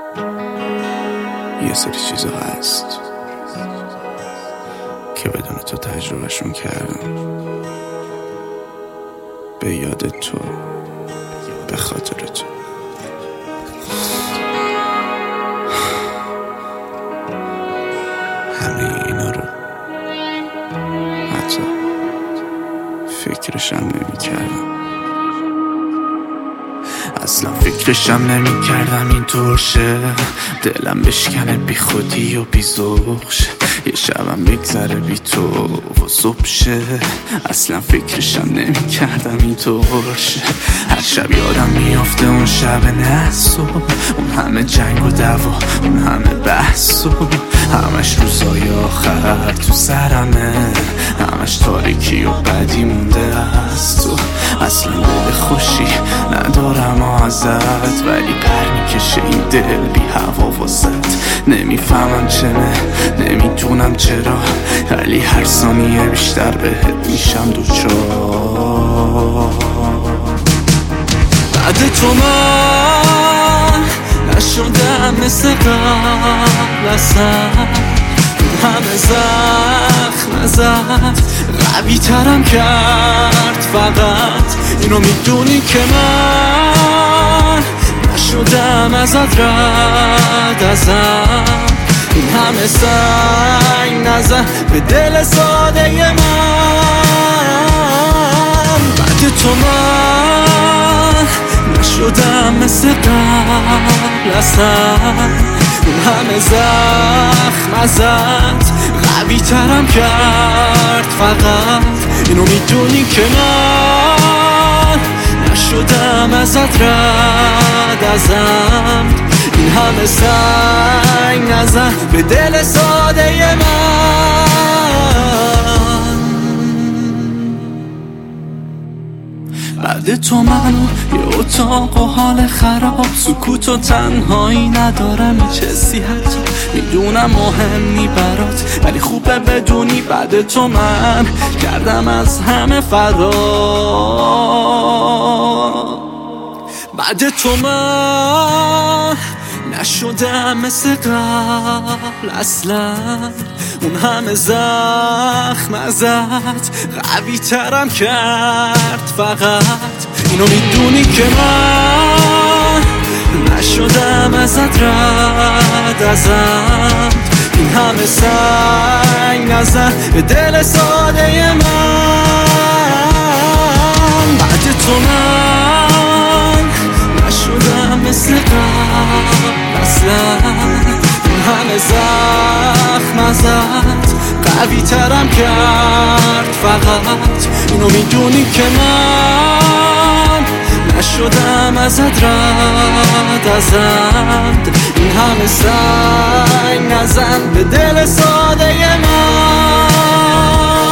یه سری چیزا هست که بدون تو تجربهشون کردم، به یاد تو، به خاطر تو. همه اینا رو حتی فکرشم نمی کردم. اصلا فکرشم نمی کردم اینطور شه، دلم بشکنه بی خودی و بی ذوق شه، یه شبم بگذره بی تو و صبح شه. اصلا فکرشم نمی کردم اینطور شه، هر شب یادم میافته اون شب نحس و اون همه جنگ و دعوا، اون همه بحث و همش روزای آخر تو سرمه، همش تاریکی و بدی مونده از تو. اصلا دل خوشی ندارم ازت، ولی پر میکشه این دل بی هوا واسط. نمیفهمم چنه، نمیدونم چرا، ولی هر ثانیه بیشتر بهت میشم دوچار. بعد تو من نشدم مثل قبل، اصلا همه زخم زد قوی ترم کرد. فقط اینو میدونی که من نشدم ازت رد ازم، این همه سنگ نزن به دل ساده من. بعد تو من نشدم مثل قبل، اصلا اون همه زخم زد قوی ترم کرد. فقط اینو میدونی که من نشدم ازت رد ازم، این همه سنگ نزن به دل ساده من. بعد تو منو یه اتاق و حال خراب، سکوت و تنهایی ندارم هیچ حسی، حتی میدونم مهم برات، ولی خوبه بدونی بعد تو من کردم از همه فرار. بعد تو من نشدم مثل قبل، اصلا اون همه زخم زد قوی ترم کرد. فقط اینو میدونی که من نشدم ازت رد ازم، این همه سنگ نزن به دل ساده من. بعد تو من نشدم مثل قبل، اصلا اون همه زخم زد قوی ترم کرد. فقط اینو میدونی که من نشدم ازت رد ازم، این همه سنگ نزن به دل ساده من.